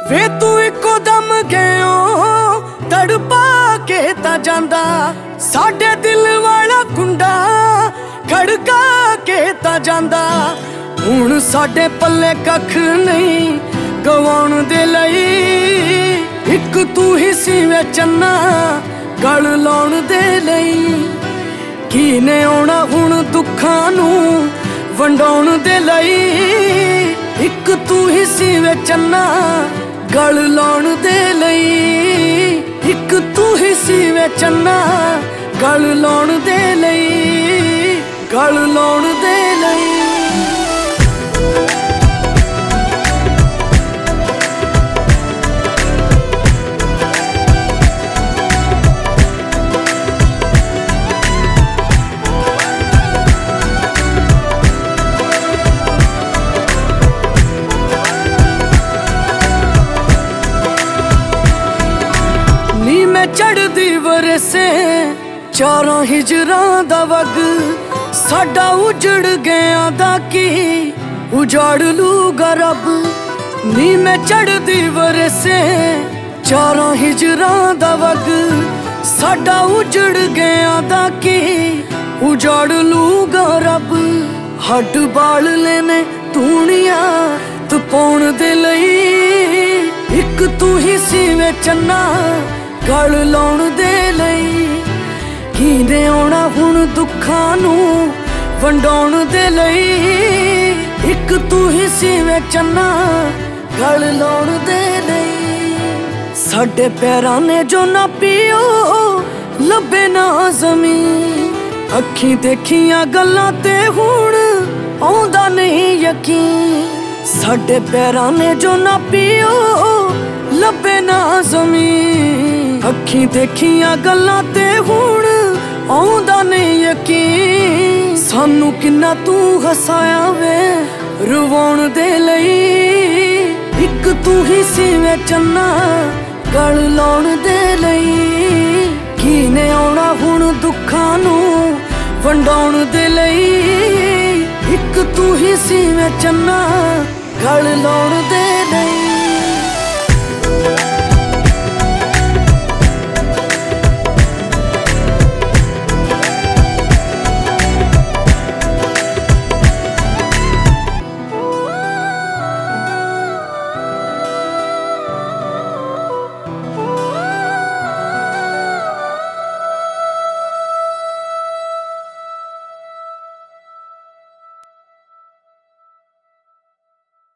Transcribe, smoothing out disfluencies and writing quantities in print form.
ਵੇ ਤੂੰ ਇੱਕੋ ਦਮ ਗਿਓ ਤੜਪਾ ਕੇ ਤਾਂ ਜਾਂਦਾ, ਸਾਡੇ ਦਿਲ ਵਾਲਾ ਕੁੰਡਾ ਖੜਕਾ ਕੇ ਤਾਂ ਜਾਂਦਾ। ਹੁਣ ਸਾਡੇ ਪੱਲੇ ਕੱਖ ਨਹੀਂ ਗਵਾਉਣ ਦੇ ਲਈ, ਇੱਕ ਤੂੰ ਹੀ ਸੀ ਵੇ ਚੰਨਾ ਗਲ ਲਾਉਣ ਦੇ ਲਈ। ਕੀ ਨੇ ਆਉਣਾ ਹੁਣ ਦੁੱਖਾਂ ਨੂੰ ਵੰਡਾਉਣ ਦੇ ਲਈ, ਇੱਕ ਤੂੰ ਹੀ ਸੀ ਵੇ ਚੰਨਾ ਗਲ ਲਾਉਣ ਦੇ ਲਈ। ਇੱਕ ਤੂੰ ਹੀ ਸੀ ਵੇ ਚੰਨਾ ਗਲ ਲਾਉਣ ਦੇ ਲਈ, ਗਲ ਲਾਉਣ ਦੇ ਲਈ। ਮੈਂ ਚੜਦੀ ਵਰਸੇ ਚਾਰਾਂ ਹਿਜਰਾਂ ਦਾ ਵਗ, ਸਾਡਾ ਉਜੜ ਗਿਆ ਦਾ ਕੀ ਉਜਾੜ ਲੂਗਾ ਰੱਬ। ਨੀ ਮੈਂ ਚੜਦੀ ਵਰਸੇ ਚਾਰਾਂ ਹਿਜਰਾਂ ਦਾ ਵਗ, ਸਾਡਾ ਉਜੜ ਗਿਆ ਦਾ ਕੀ ਉਜਾੜ ਲੂਗਾ ਰੱਬ। ਹੱਡ ਬਾਲ ਲੈਨੇ ਧੂਣੀਆਂ ਤਪਾਉਣ ਦੇ ਲਈ, ਇੱਕ ਤੂੰ ਹੀ ਸੀ ਵੇ ਚੰਨਾ ਗਲ ਲਾਉਣ ਦੇ ਲਈ। ਕੀ ਨੇ ਆਉਣਾ ਹੁਣ ਦੁੱਖਾਂ ਨੂੰ ਵੰਡਾਉਣ ਦੇ ਲਈ, ਇੱਕ ਤੂੰ ਹੀ ਸੀ ਵੇ ਚੰਨਾ ਗਲ ਲਾਉਣ ਦੇ ਲਈ। ਸਾਡੇ ਪੈਰਾਂ ਨੇ ਜੋ ਨਾ ਪੀਓ ਲੱਭੇ ਨਾ ਜ਼ਮੀਨ, ਅੱਖੀਂ ਦੇਖੀਆਂ ਗੱਲਾਂ ਤੇ ਹੁਣ ਆਉਂਦਾ ਨਹੀਂ ਯਕੀਨ। ਸਾਡੇ ਪੈਰਾਂ ਨੇ ਜੋ ਨਾ ਪੀਓ ਲੱਭੇ ਨਾ ਜ਼ਮੀਨ, ਅੱਖੀਂ ਦੇਖੀਆਂ ਗੱਲਾਂ ਤੇ ਹੁਣ ਆਉਂਦਾ ਨਹੀਂ ਯਕੀਨ। ਸਾਨੂੰ ਕਿੰਨਾ ਤੂੰ ਹਸਾਇਆ ਵੇ ਰਵਾਉਣ ਦੇ ਲਈ, ਇੱਕ ਤੂੰ ਹੀ ਸੀ ਵੇ ਚੰਨਾ ਗਲ ਲਾਉਣ ਦੇ ਲਈ। ਕੀ ਨੇ ਆਉਣਾ ਹੁਣ ਦੁੱਖਾਂ ਨੂੰ ਵੰਡਾਉਣ ਦੇ ਲਈ, ਇੱਕ ਤੂੰ ਹੀ ਸੀ ਵੇ ਚੰਨਾ ਗਲ ਲਾਉਣ ਦੇ ਲਈ।